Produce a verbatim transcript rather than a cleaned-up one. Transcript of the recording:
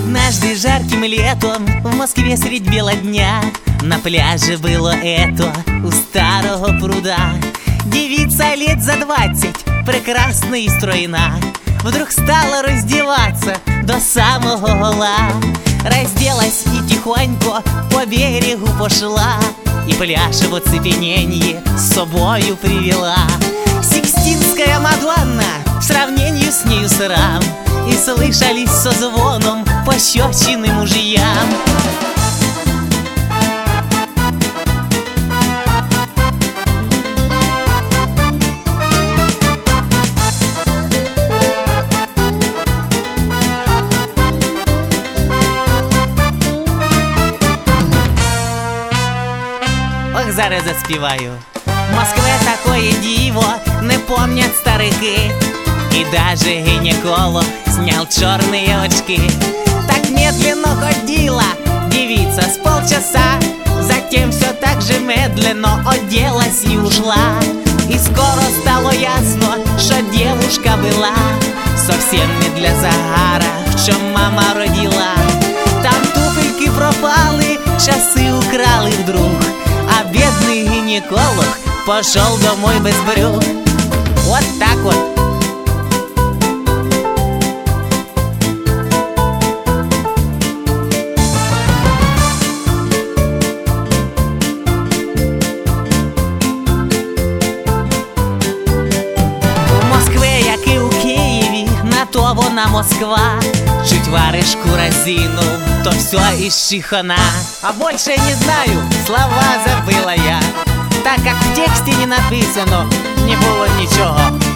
Однажды жарким летом в Москве средь бела дня на пляже было это у старого пруда. Девица лет за двадцать, прекрасна и стройна, вдруг стала раздеваться до самого гола. Разделась и тихонько по берегу пошла, и пляж в оцепененье с собою привела. Сикстинская Мадонна в сравнении с нею срам, и слышались со звоном пощечины мужьям. Ох, зараз заспіваю. В Москве такое диво не помнят старики, и даже гинеколог снял черные очки. Так медленно ходила девица с полчаса, затем все так же медленно оделась и ушла. И скоро стало ясно, что девушка была совсем не для загара, в чем мама родила. Там туфельки пропали, часы украли вдруг, а бедный гинеколог пошел домой без брюк. Вот так вот. То вона Москва, чуть варежку разинул, то все ищи хана. А больше не знаю, слова забыла я, так как в тексте не написано, не было ничего.